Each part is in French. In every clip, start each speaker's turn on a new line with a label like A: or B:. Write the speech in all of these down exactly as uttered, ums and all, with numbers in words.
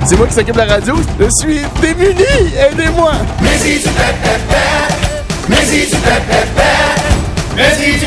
A: C'est moi qui s'occupe de la radio. Je suis démuni. Aidez-moi.
B: Mais si tu pépépère, mais si tu pépépère, mais si tu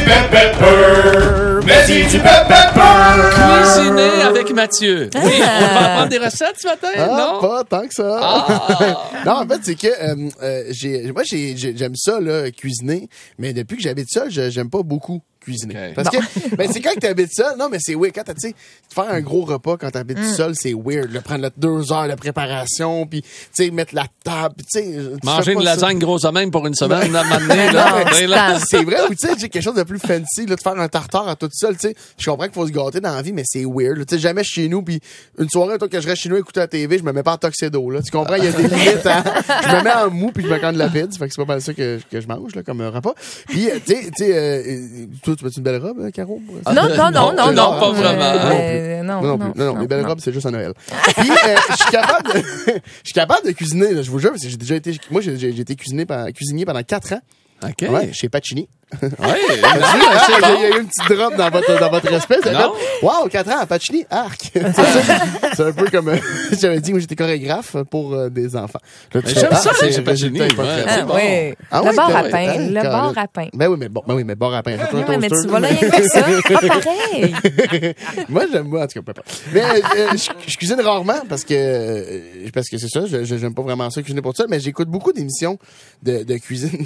B: pépépère, mais si tu pépépère.
C: Cuisiner avec Mathieu. Oui, on va apprendre des recettes ce matin,
A: Ah,
C: non?
A: pas tant que ça.
C: Ah.
A: Non, en fait, c'est que euh, euh, j'ai, moi, j'ai, j'ai- j'aime ça, là, cuisiner, mais depuis que j'habite seul, je- j'aime pas beaucoup cuisiner.
C: Okay.
A: Parce que, ben, c'est quand tu habites seul, non, mais c'est weird. Quand t'as, tu sais, faire un gros repas quand tu habites
D: Mm.
A: seul, c'est weird. Là, prendre là, deux heures de préparation, puis, tu sais, mettre la table, tu sais. tu
C: Manger
A: fais
C: une
A: pas ça.
C: lasagne grosse même pour une semaine, là, maintenant, là.
D: Non,
C: Ben, là.
A: C'est vrai, ou tu sais, j'ai quelque chose de plus fancy, là, de faire un tartare à tout seul, tu sais. Je comprends qu'il faut se gâter dans la vie, mais c'est weird, là. Tu sais, jamais chez nous, puis une soirée, toi, que je reste chez nous écouter la T V, je me mets pas en tuxedo, là. Tu comprends? Il y a des limites, hein. Je me mets en mou, puis je me cogne de la pizza. Fait que c'est pas mal ça que, que je mange, là, comme un repas. Puis, euh, tu sais, tu sais, euh, toi, tu veux une belle robe, hein, Caro?
D: Non, non, non, non,
C: Non,
D: non.
C: pas vraiment.
D: Euh, non,
A: Non, non, plus. non, non, les belles robes, c'est juste à Noël. Puis, euh, je suis capable de, je suis capable de cuisiner, là, je vous jure, parce que j'ai déjà été, moi, j'ai, j'ai été cuisiné par, cuisinier pendant quatre ans.
C: OK.
A: Ouais, chez Pacini.
C: Oui.
A: Il y a eu une petite drop dans votre, dans votre respect. Ça
C: Non.
A: fait, wow, quatre ans à Pacini, arc. C'est ça. C'est un peu comme, euh, j'avais dit, moi, j'étais chorégraphe pour euh, des enfants. Là, tu
C: Mais
A: fais,
C: j'aime
A: ah,
C: ça,
A: c'est-
C: chez Pacini,
A: résultat est pas
C: ouais.
A: très
D: Ah,
C: bon.
D: oui.
A: Ah
D: le
A: ouais,
D: bar à
A: ouais,
D: pain.
A: ouais,
D: Le
A: carrément.
D: bar à pain.
A: Ben oui, mais bon, ben oui, mais bar à pain. J'ai
D: Oui,
A: un
D: mais
A: toaster.
D: tu vas là rien que ça. Pas pareil.
A: Moi, j'aime, moi, en tout cas, peu importe. Mais, euh, je, je cuisine rarement parce que, euh, parce que c'est ça, je, je- j'aime pas vraiment ça cuisiner pour ça, mais j'écoute beaucoup d'émissions de, de cuisine.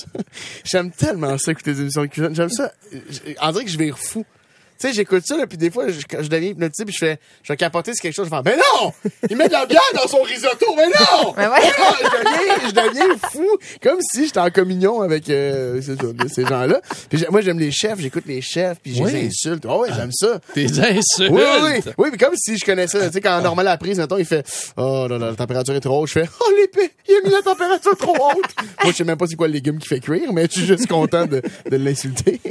A: J'aime tellement ça, écouter des émissions de cuisine. J'aime ça. J- On dirait que je vais fou. Tu sais, j'écoute ça, là, puis des fois, je, je deviens hypnotisé, puis je fais, je vais capoter sur quelque chose, je fais, ben non! Il met de la bière dans son risotto, mais non!
D: Mais ouais.
A: Ah, je deviens, je deviens fou, comme si j'étais en communion avec euh, c'est ça, ces gens-là. Puis j'ai- moi, j'aime les chefs, j'écoute les chefs, puis je les
C: Oui.
A: insulte. Oh ouais, j'aime ça.
C: Tes insultes.
A: Oui, oui, oui. Oui, mais comme si je connaissais, tu sais, quand normal à la prise, mettons, il fait, oh là là, la température est trop haute. Je fais, oh l'épée, il a mis la température trop haute. Moi, je sais même pas c'est quoi le légume qui fait cuire, mais je suis juste content de, de l'insulter.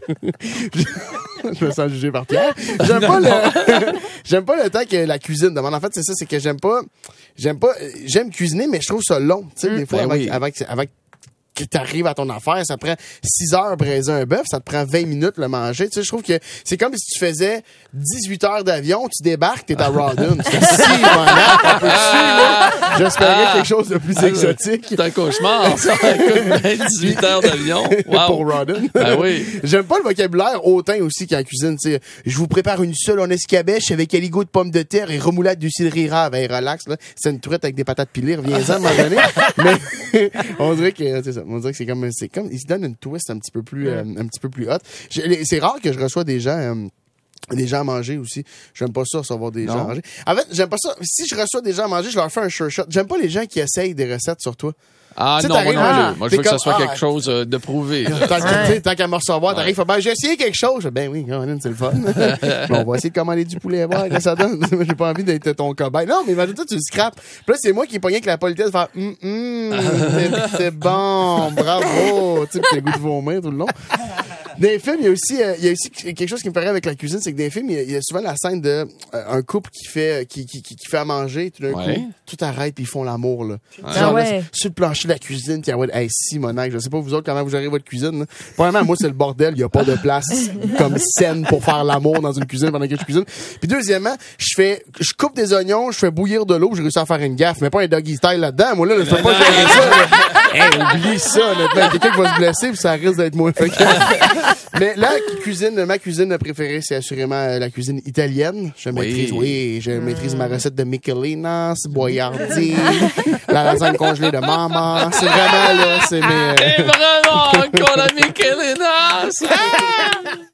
A: je, je me sens jugé par Pierre. J'aime pas le, j'aime pas le temps que la cuisine demande. En fait, c'est ça, c'est que j'aime pas, j'aime pas, j'aime cuisiner, mais je trouve ça long. Tu sais, des fois,
C: Ben
A: avec,
C: oui.
A: avec, avec, que t'arrives à ton affaire, ça prend six heures braiser un bœuf, ça te prend vingt minutes le manger. Tu sais, je trouve que c'est comme si tu faisais dix-huit heures d'avion, tu débarques, t'es à Rawdon. C'est si malade, un peu dessus, là. J'espérais quelque chose de plus exotique.
C: C'est un cauchemar, ça. Écoute, dix-huit heures d'avion. Wow.
A: Pour Rawdon.
C: Ben oui.
A: J'aime pas le vocabulaire hautain aussi qu'en cuisine. Tu sais, je vous prépare une seule en escabeche avec aligot de pommes de terre et remoulade du céleri rave. Hey, relax, là. C'est une truite avec des patates pilées. Reviens-en à un moment donné. Mais on dirait que c'est ça. On dirait que c'est comme, c'est comme, il se donne une twist un petit peu plus, euh, un petit peu plus hot. J'ai- C'est rare que je reçois des gens. Euh, des gens à manger aussi. J'aime pas ça, recevoir des
C: Non.
A: gens à manger. En fait, j'aime pas ça. Si je reçois des gens à manger, je leur fais un sure shot. J'aime pas les gens qui essayent des recettes sur toi.
C: Ah
A: Tu sais,
C: non, moi
A: t'arrives,
C: non
A: ah,
C: plus. Moi, je
A: t'es
C: veux que ça
A: comme,
C: soit
A: ah,
C: quelque chose euh, de prouvé. là.
A: Tant qu'à tu sais, tant qu'à me recevoir, t'arrives,
C: Ouais.
A: ben, j'ai essayé quelque chose. Ben oui, Caroline, c'est le fun. Bon, on va essayer de commander du poulet à voir que ça donne. J'ai pas envie d'être ton cobaye. Non, mais imagine toi, tu le scrapes. Puis là, c'est moi qui est pogné avec la politesse de faire, hum, hum, c'est- c'est bon, bravo. Tu sais, puis t'as le goût de vomir tout le long. Dans les films, il y a aussi, euh, il y a aussi quelque chose qui me paraît avec la cuisine, c'est que dans les films, il y a, il y a souvent la scène de euh, un couple qui fait, qui, qui, qui, qui fait à manger, tout d'un
C: Ouais.
A: coup, tout arrête puis ils font l'amour, là.
D: Ah
A: Genre, là,
D: ouais.
A: sur le plancher de la cuisine, puis ah ouais, hey, Simonac, je sais pas vous autres comment vous gérez votre cuisine, là. Premièrement, moi, c'est le bordel, il y a pas de place comme scène pour faire l'amour dans une cuisine pendant que je cuisine. Puis deuxièmement, je fais, je coupe des oignons, je fais bouillir de l'eau, j'ai réussi à faire une gaffe, mais pas un doggy style là-dedans. Moi, là, je peux pas gérer ça, là. Hey, oublie ça, honnêtement. Quelqu'un qui va se blesser, puis ça risque d'être moins. Fait que- Mais là, cuisine, ma cuisine préférée, c'est assurément euh, la cuisine italienne. Je maîtrise, oui, je maîtrise ma recette de Michelinas, Boiardi, la lasagne congelée de maman. C'est vraiment, là, c'est mes... euh,
C: Et vraiment, encore la Michelina!